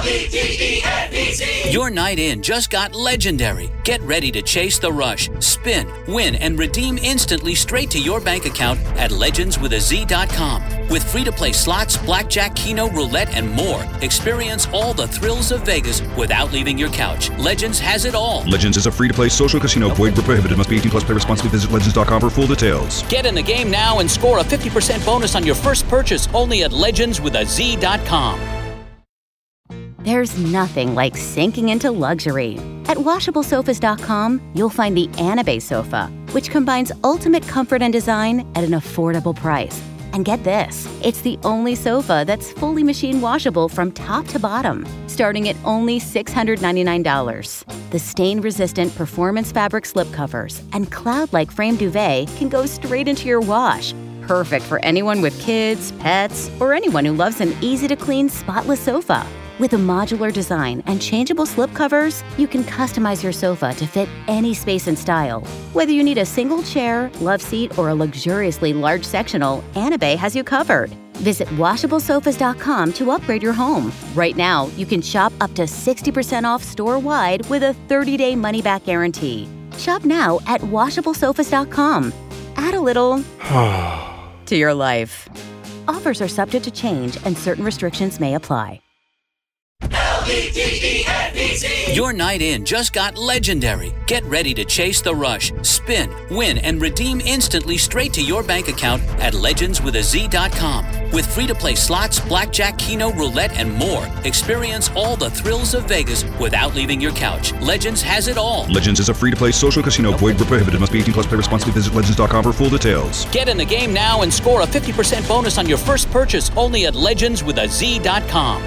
Your night in just got legendary. Get ready to chase the rush, spin, win, and redeem instantly straight to your bank account at legendswithaz.com. With free-to-play slots, blackjack, keno, roulette, and more, experience all the thrills of Vegas without leaving your couch. Legends has it all. Legends is a free-to-play social casino. Void where prohibited. Must be 18 plus. Play responsibly. Visit legends.com for full details. Get in the game now and score a 50% bonus on your first purchase only at legendswithaz.com. There's nothing like sinking into luxury. At WashableSofas.com, you'll find the Anabe sofa, which combines ultimate comfort and design at an affordable price. And get this, it's the only sofa that's fully machine washable from top to bottom, starting at only $699. The stain-resistant performance fabric slipcovers and cloud-like frame duvet can go straight into your wash. Perfect for anyone with kids, pets, or anyone who loves an easy-to-clean, spotless sofa. With a modular design and changeable slipcovers, you can customize your sofa to fit any space and style. Whether you need a single chair, love seat, or a luxuriously large sectional, Anabe has you covered. Visit WashableSofas.com to upgrade your home. Right now, you can shop up to 60% off store-wide with a 30-day money-back guarantee. Shop now at WashableSofas.com. Add a little to your life. Offers are subject to change and certain restrictions may apply. Your night in just got legendary. Get ready to chase the rush, spin, win, and redeem instantly straight to your bank account at legendswithaz.com. With free-to-play slots, blackjack, keno, roulette, and more, experience all the thrills of Vegas without leaving your couch. Legends has it all. Legends is a free-to-play social casino. Void where prohibited. Must be 18 plus. Play responsibly. Visit legends.com for full details. Get in the game now and score a 50% bonus on your first purchase only at legendswithaz.com.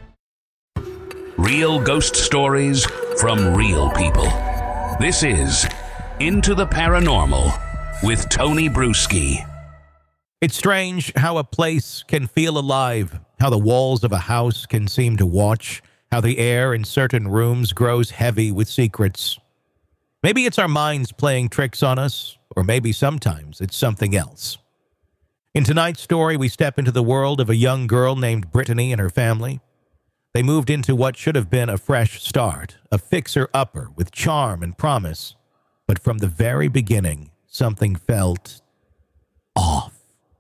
Real ghost stories from real people. This is Into the Paranormal with Tony Bruschi. It's strange how a place can feel alive, how the walls of a house can seem to watch, how the air in certain rooms grows heavy with secrets. Maybe it's our minds playing tricks on us, or maybe sometimes it's something else. In tonight's story, we step into the world of a young girl named Brittany and her family. They moved into what should have been a fresh start, a fixer-upper with charm and promise. But from the very beginning, something felt off.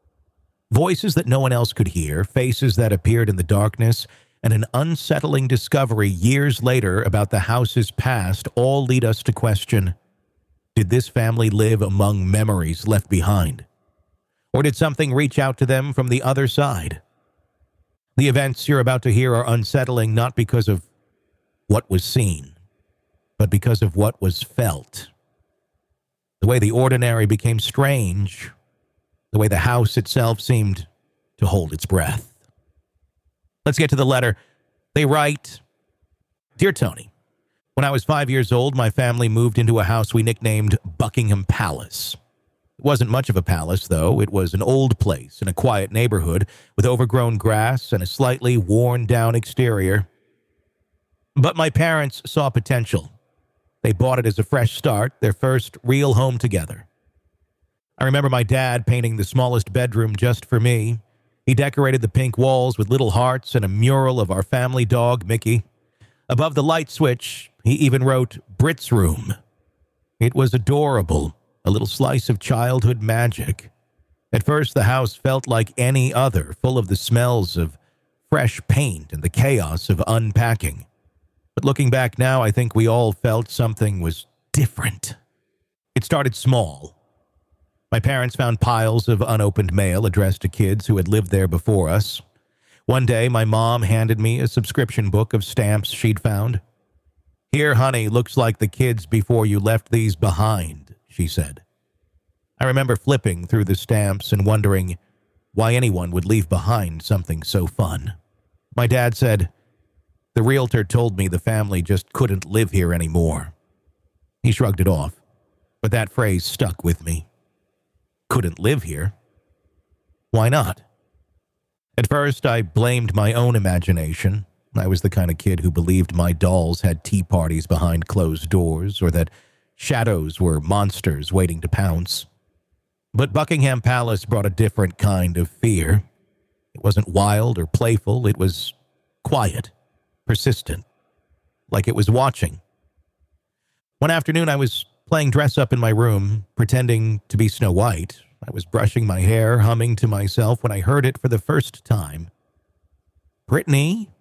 Voices that no one else could hear, faces that appeared in the darkness, and an unsettling discovery years later about the house's past all lead us to question, did this family live among memories left behind? Or did something reach out to them from the other side? The events you're about to hear are unsettling not because of what was seen, but because of what was felt. The way the ordinary became strange, the way the house itself seemed to hold its breath. Let's get to the letter. They write, Dear Tony, when I was 5 years old, my family moved into a house we nicknamed Buckingham Palace. It wasn't much of a palace, though. It was an old place in a quiet neighborhood with overgrown grass and a slightly worn-down exterior. But my parents saw potential. They bought it as a fresh start, their first real home together. I remember my dad painting the smallest bedroom just for me. He decorated the pink walls with little hearts and a mural of our family dog, Mickey. Above the light switch, he even wrote, Brit's room. It was adorable. A little slice of childhood magic. At first, the house felt like any other, full of the smells of fresh paint and the chaos of unpacking. But looking back now, I think we all felt something was different. It started small. My parents found piles of unopened mail addressed to kids who had lived there before us. One day, my mom handed me a subscription book of stamps she'd found. Here, honey, looks like the kids before you left these behind, she said. I remember flipping through the stamps and wondering why anyone would leave behind something so fun. My dad said, the realtor told me the family just couldn't live here anymore. He shrugged it off, but that phrase stuck with me. Couldn't live here? Why not? At first, I blamed my own imagination. I was the kind of kid who believed my dolls had tea parties behind closed doors, or that shadows were monsters waiting to pounce. But Buckingham Palace brought a different kind of fear. It wasn't wild or playful, it was quiet, persistent, like it was watching. One afternoon, I was playing dress-up in my room, pretending to be Snow White. I was brushing my hair, humming to myself, when I heard it for the first time. "Brittany?"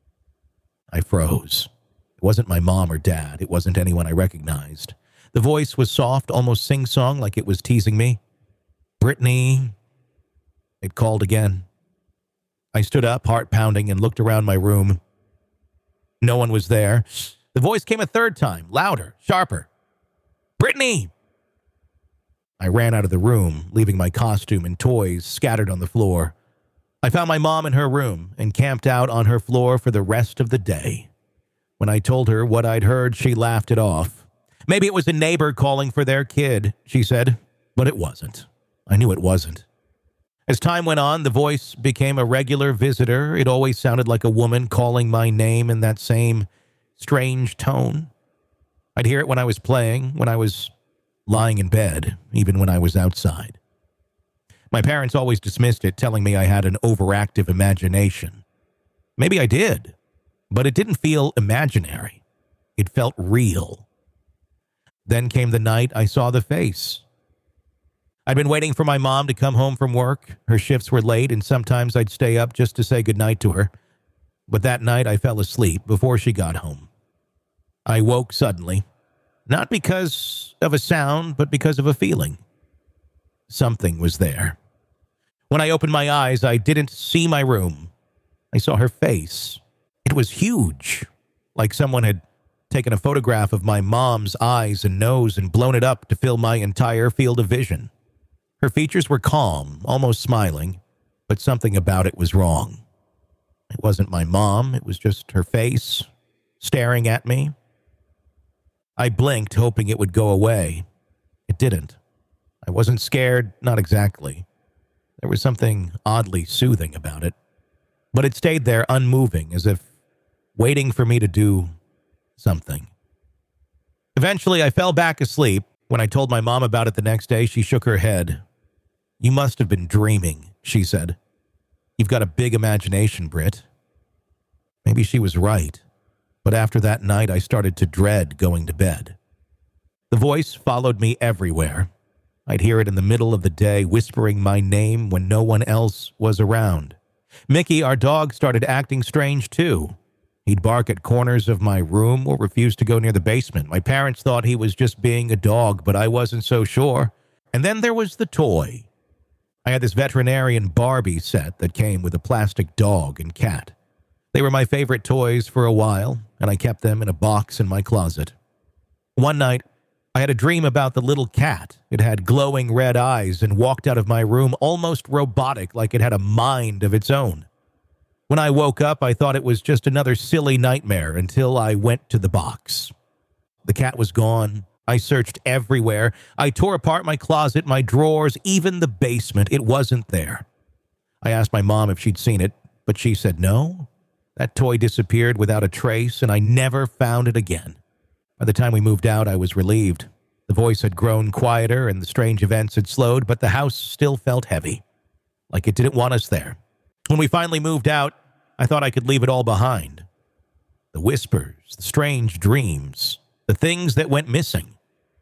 I froze. It wasn't my mom or dad. It wasn't anyone I recognized. The voice was soft, almost sing-song, like it was teasing me. "Brittany?" It called again. I stood up, heart pounding, and looked around my room. No one was there. The voice came a third time, louder, sharper. "Brittany!" I ran out of the room, leaving my costume and toys scattered on the floor. I found my mom in her room and camped out on her floor for the rest of the day. When I told her what I'd heard, she laughed it off. "Maybe it was a neighbor calling for their kid," she said, but it wasn't. I knew it wasn't. As time went on, the voice became a regular visitor. It always sounded like a woman calling my name in that same strange tone. I'd hear it when I was playing, when I was lying in bed, even when I was outside. My parents always dismissed it, telling me I had an overactive imagination. Maybe I did, but it didn't feel imaginary. It felt real. Then came the night I saw the face. I'd been waiting for my mom to come home from work. Her shifts were late, and sometimes I'd stay up just to say goodnight to her. But that night I fell asleep before she got home. I woke suddenly, not because of a sound, but because of a feeling. Something was there. When I opened my eyes, I didn't see my room. I saw her face. It was huge, like someone had taken a photograph of my mom's eyes and nose and blown it up to fill my entire field of vision. Her features were calm, almost smiling, but something about it was wrong. It wasn't my mom. It was just her face, staring at me. I blinked, hoping it would go away. It didn't. I wasn't scared, not exactly. There was something oddly soothing about it. But it stayed there unmoving, as if waiting for me to do something. Eventually, I fell back asleep. When I told my mom about it the next day, she shook her head. "You must have been dreaming," she said. "You've got a big imagination, Britt." Maybe she was right. But after that night, I started to dread going to bed. The voice followed me everywhere. I'd hear it in the middle of the day, whispering my name when no one else was around. Mickey, our dog, started acting strange too. He'd bark at corners of my room or refuse to go near the basement. My parents thought he was just being a dog, but I wasn't so sure. And then there was the toy. I had this veterinarian Barbie set that came with a plastic dog and cat. They were my favorite toys for a while, and I kept them in a box in my closet. One night, I had a dream about the little cat. It had glowing red eyes and walked out of my room almost robotic, like it had a mind of its own. When I woke up, I thought it was just another silly nightmare until I went to the box. The cat was gone. I searched everywhere. I tore apart my closet, my drawers, even the basement. It wasn't there. I asked my mom if she'd seen it, but she said no. That toy disappeared without a trace, and I never found it again. By the time we moved out, I was relieved. The voice had grown quieter, and the strange events had slowed, but the house still felt heavy, like it didn't want us there. When we finally moved out, I thought I could leave it all behind. The whispers, the strange dreams, the things that went missing.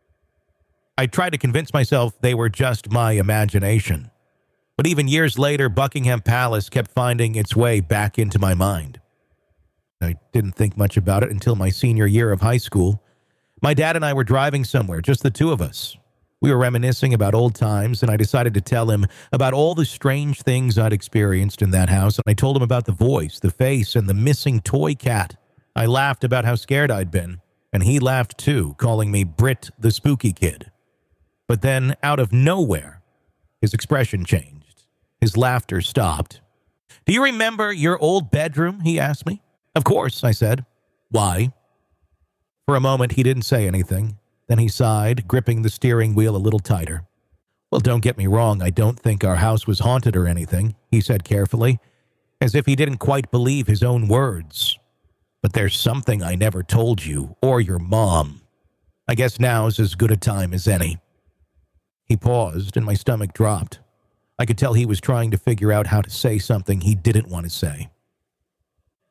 I tried to convince myself they were just my imagination. But even years later, Buckingham Palace kept finding its way back into my mind. I didn't think much about it until my senior year of high school. My dad and I were driving somewhere, just the two of us. We were reminiscing about old times, and I decided to tell him about all the strange things I'd experienced in that house. And I told him about the voice, the face, and the missing toy cat. I laughed about how scared I'd been, and he laughed too, calling me Britt the Spooky Kid. But then, out of nowhere, his expression changed. His laughter stopped. "Do you remember your old bedroom?" he asked me. "Of course," I said. "Why?" For a moment, he didn't say anything. Then he sighed, gripping the steering wheel a little tighter. "Well, don't get me wrong. I don't think our house was haunted or anything," he said carefully, as if he didn't quite believe his own words. "But there's something I never told you, or your mom. I guess now's as good a time as any." He paused, and my stomach dropped. I could tell he was trying to figure out how to say something he didn't want to say.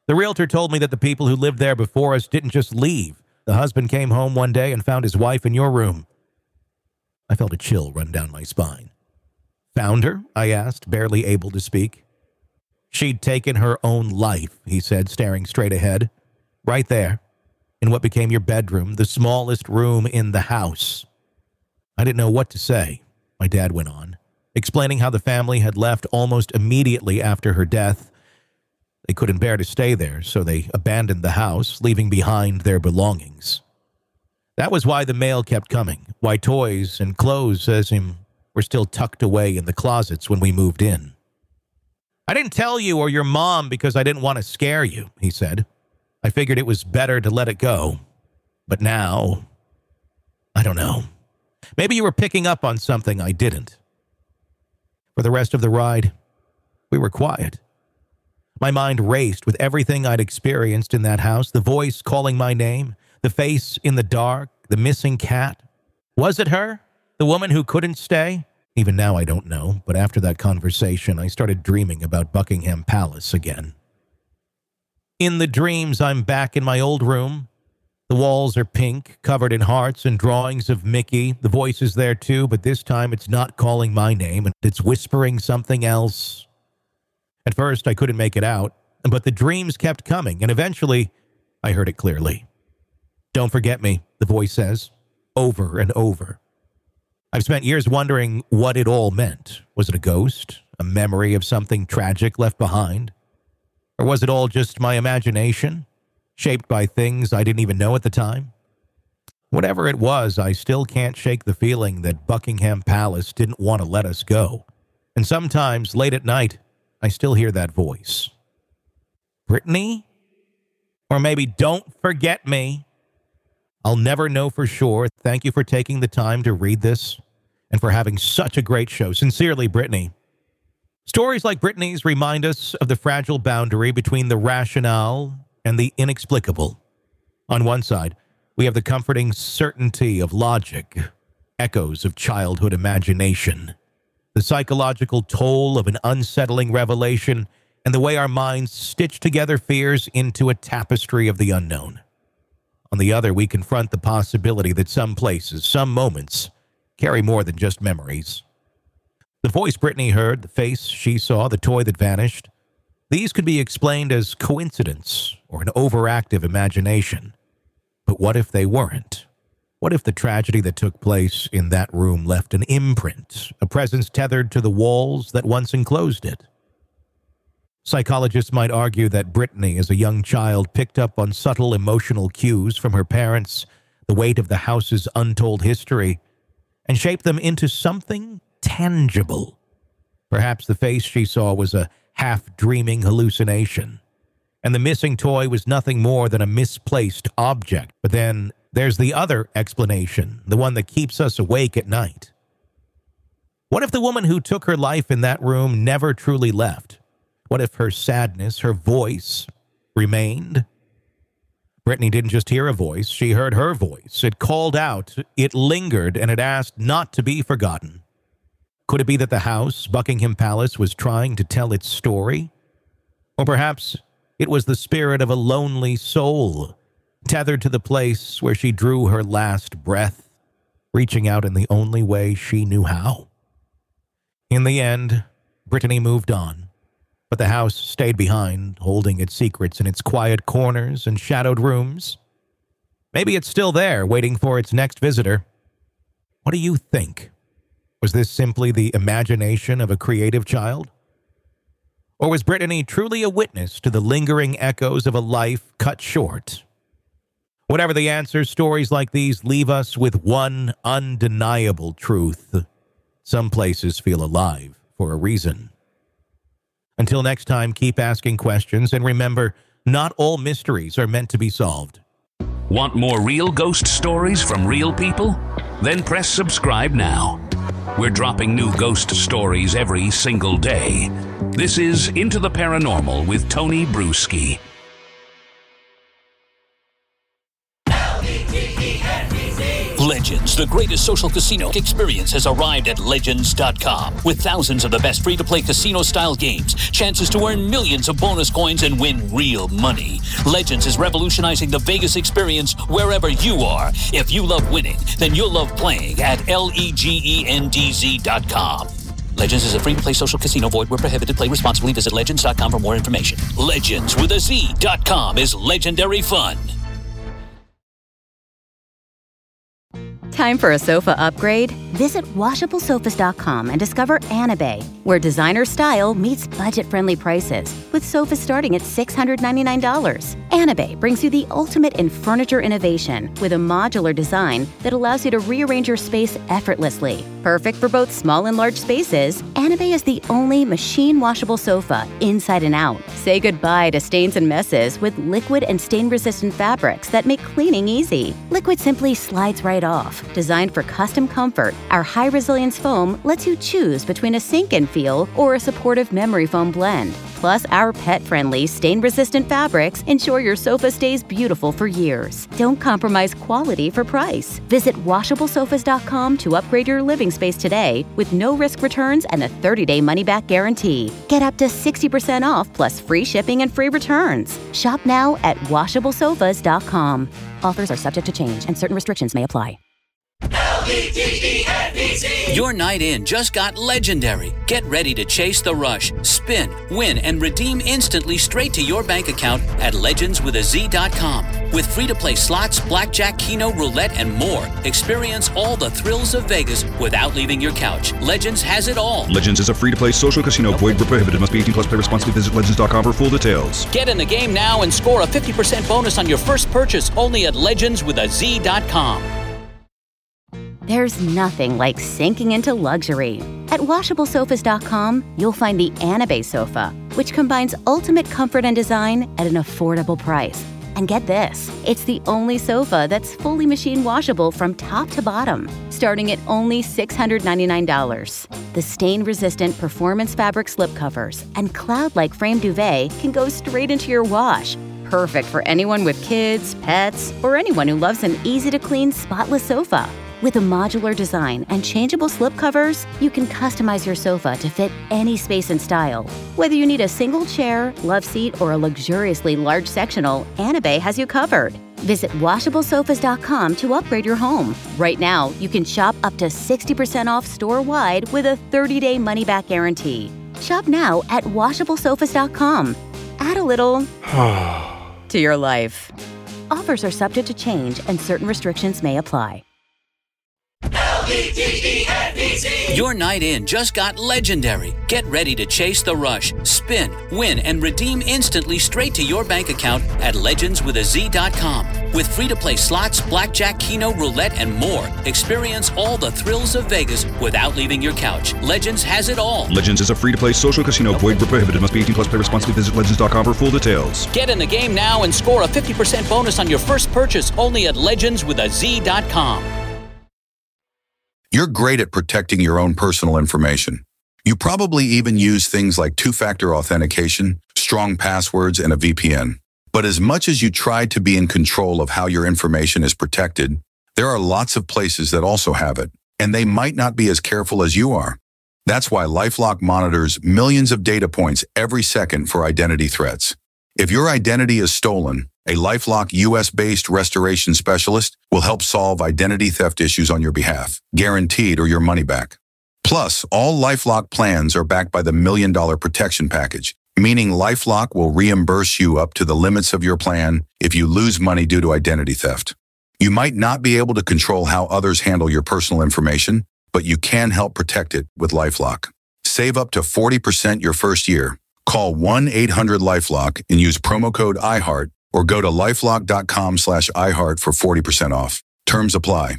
The realtor told me that the people who lived there before us didn't just leave. The husband came home one day and found his wife in your room. I felt a chill run down my spine. Found her? I asked, barely able to speak. She'd taken her own life, he said, staring straight ahead. Right there, in what became your bedroom, the smallest room in the house. I didn't know what to say, my dad went on, explaining how the family had left almost immediately after her death. They couldn't bear to stay there, so they abandoned the house, leaving behind their belongings. That was why the mail kept coming, why toys and clothes as him were still tucked away in the closets when we moved in. I didn't tell you or your mom because I didn't want to scare you, he said. I figured it was better to let it go. But now, I don't know. Maybe you were picking up on something I didn't. For the rest of the ride, we were quiet. My mind raced with everything I'd experienced in that house, the voice calling my name, the face in the dark, the missing cat. Was it her? The woman who couldn't stay? Even now I don't know, but after that conversation, I started dreaming about Buckingham Palace again. In the dreams, I'm back in my old room. The walls are pink, covered in hearts and drawings of Mickey. The voice is there too, but this time it's not calling my name, and it's whispering something else. At first, I couldn't make it out, but the dreams kept coming, and eventually, I heard it clearly. Don't forget me, the voice says, over and over. I've spent years wondering what it all meant. Was it a ghost? A memory of something tragic left behind? Or was it all just my imagination, shaped by things I didn't even know at the time? Whatever it was, I still can't shake the feeling that Buckingham Palace didn't want to let us go. And sometimes, late at night, I still hear that voice. Brittany? Or maybe don't forget me. I'll never know for sure. Thank you for taking the time to read this and for having such a great show. Sincerely, Brittany. Stories like Brittany's remind us of the fragile boundary between the rationale and the inexplicable. On one side, we have the comforting certainty of logic, echoes of childhood imagination, the psychological toll of an unsettling revelation, and the way our minds stitch together fears into a tapestry of the unknown. On the other, we confront the possibility that some places, some moments, carry more than just memories. The voice Brittany heard, the face she saw, the toy that vanished, these could be explained as coincidence or an overactive imagination. But what if they weren't? What if the tragedy that took place in that room left an imprint, a presence tethered to the walls that once enclosed it? Psychologists might argue that Brittany, as a young child, picked up on subtle emotional cues from her parents, the weight of the house's untold history, and shaped them into something tangible. Perhaps the face she saw was a half-dreaming hallucination, and the missing toy was nothing more than a misplaced object. But then there's the other explanation, the one that keeps us awake at night. What if the woman who took her life in that room never truly left? What if her sadness, her voice, remained? Brittany didn't just hear a voice, she heard her voice. It called out, it lingered, and it asked not to be forgotten. Could it be that the house, Buckingham Palace, was trying to tell its story? Or perhaps it was the spirit of a lonely soul, tethered to the place where she drew her last breath, reaching out in the only way she knew how. In the end, Brittany moved on. But the house stayed behind, holding its secrets in its quiet corners and shadowed rooms. Maybe it's still there, waiting for its next visitor. What do you think? Was this simply the imagination of a creative child? Or was Brittany truly a witness to the lingering echoes of a life cut short? Whatever the answer, stories like these leave us with one undeniable truth. Some places feel alive for a reason. Until next time, keep asking questions, and remember, not all mysteries are meant to be solved. Want more real ghost stories from real people? Then press subscribe now. We're dropping new ghost stories every single day. This is Into the Paranormal with Tony Bruschi. Legends, the greatest social casino experience, has arrived at Legends.com. With thousands of the best free-to-play casino-style games, chances to earn millions of bonus coins and win real money. Legends is revolutionizing the Vegas experience wherever you are. If you love winning, then you'll love playing at LEGENDZ.com. Legends is a free-to-play social casino. Void where prohibited. Play responsibly. Visit Legends.com for more information. Legends with a Z.com is legendary fun. Time for a sofa upgrade? Visit WashableSofas.com and discover Anabay, where designer style meets budget-friendly prices, with sofas starting at $699. Anabay brings you the ultimate in furniture innovation with a modular design that allows you to rearrange your space effortlessly. Perfect for both small and large spaces, Anabay is the only machine-washable sofa inside and out. Say goodbye to stains and messes with liquid and stain-resistant fabrics that make cleaning easy. Liquid simply slides right off. Designed for custom comfort, our high-resilience foam lets you choose between a sink-in feel or a supportive memory foam blend. Plus, our pet-friendly, stain-resistant fabrics ensure your sofa stays beautiful for years. Don't compromise quality for price. Visit WashableSofas.com to upgrade your living space today with no-risk returns and a 30-day money-back guarantee. Get up to 60% off plus free shipping and free returns. Shop now at WashableSofas.com. Offers are subject to change and certain restrictions may apply. LEGENDZ. Your night in just got legendary. Get ready to chase the rush, spin, win, and redeem instantly straight to your bank account at legendswithaz.com. With free-to-play slots, blackjack, keno, roulette, and more, experience all the thrills of Vegas without leaving your couch. Legends has it all. Legends is a free-to-play social casino. Void where prohibited. Must be 18 plus. Play responsibly. Visit legends.com for full details. Get in the game now and score a 50% bonus on your first purchase only at legendswithaz.com. There's nothing like sinking into luxury. At WashableSofas.com, you'll find the Anabay sofa, which combines ultimate comfort and design at an affordable price. And get this, it's the only sofa that's fully machine washable from top to bottom, starting at only $699. The stain-resistant performance fabric slipcovers and cloud-like frame duvet can go straight into your wash. Perfect for anyone with kids, pets, or anyone who loves an easy-to-clean, spotless sofa. With a modular design and changeable slipcovers, you can customize your sofa to fit any space and style. Whether you need a single chair, love seat, or a luxuriously large sectional, Anabay has you covered. Visit WashableSofas.com to upgrade your home. Right now, you can shop up to 60% off store-wide with a 30-day money-back guarantee. Shop now at WashableSofas.com. Add a little to your life. Offers are subject to change and certain restrictions may apply. LEGENDZ. Your night in just got legendary. Get ready to chase the rush, spin, win, and redeem instantly straight to your bank account at legendswithaz.com. With free-to-play slots, blackjack, keno, roulette, and more, experience all the thrills of Vegas without leaving your couch. Legends has it all. Legends is a free-to-play social casino. Void where prohibited. Must be 18 plus. Play responsibly. Visit legends.com for full details. Get in the game now and score a 50% bonus on your first purchase only at legendswithaz.com. You're great at protecting your own personal information. You probably even use things like two-factor authentication, strong passwords, and a VPN. But as much as you try to be in control of how your information is protected, there are lots of places that also have it, and they might not be as careful as you are. That's why LifeLock monitors millions of data points every second for identity threats. If your identity is stolen, a LifeLock US-based restoration specialist will help solve identity theft issues on your behalf, guaranteed or your money back. Plus, all LifeLock plans are backed by the $1 Million Protection Package, meaning LifeLock will reimburse you up to the limits of your plan if you lose money due to identity theft. You might not be able to control how others handle your personal information, but you can help protect it with LifeLock. Save up to 40% your first year. Call 1-800-LifeLock and use promo code iHeart, or go to lifelock.com/iHeart for 40% off. Terms apply.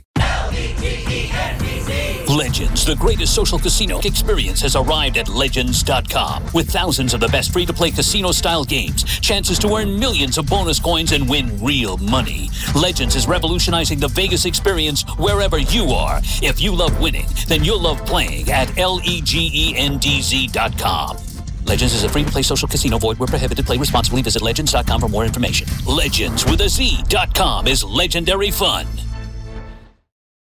Legends, the greatest social casino experience, has arrived at Legends.com. With thousands of the best free-to-play casino-style games, chances to earn millions of bonus coins and win real money. Legends is revolutionizing the Vegas experience wherever you are. If you love winning, then you'll love playing at LEGENDZ.com. Legends is a free-to-play social casino. Void where prohibited. Play responsibly. Visit Legends.com for more information. Legends with a Z.com is legendary fun.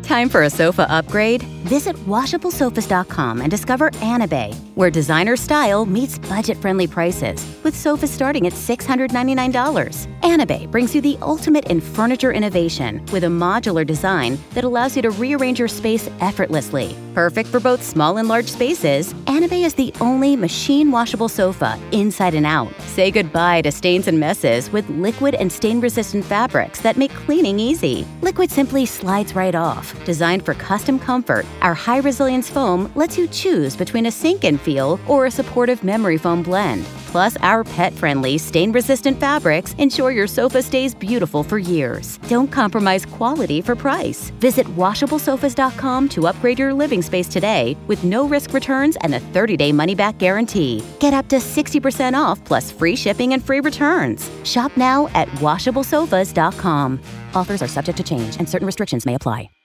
Time for a sofa upgrade? Visit WashableSofas.com and discover Anabay, where designer style meets budget-friendly prices, with sofas starting at $699. Anabay brings you the ultimate in furniture innovation with a modular design that allows you to rearrange your space effortlessly. Perfect for both small and large spaces, Anabay is the only machine-washable sofa inside and out. Say goodbye to stains and messes with liquid and stain-resistant fabrics that make cleaning easy. Liquid simply slides right off. Designed for custom comfort, our high-resilience foam lets you choose between a sink-in feel or a supportive memory foam blend. Plus, our pet-friendly, stain-resistant fabrics ensure your sofa stays beautiful for years. Don't compromise quality for price. Visit WashableSofas.com to upgrade your living space today with no-risk returns and a 30-day money-back guarantee. Get up to 60% off plus free shipping and free returns. Shop now at WashableSofas.com. Offers are subject to change and certain restrictions may apply.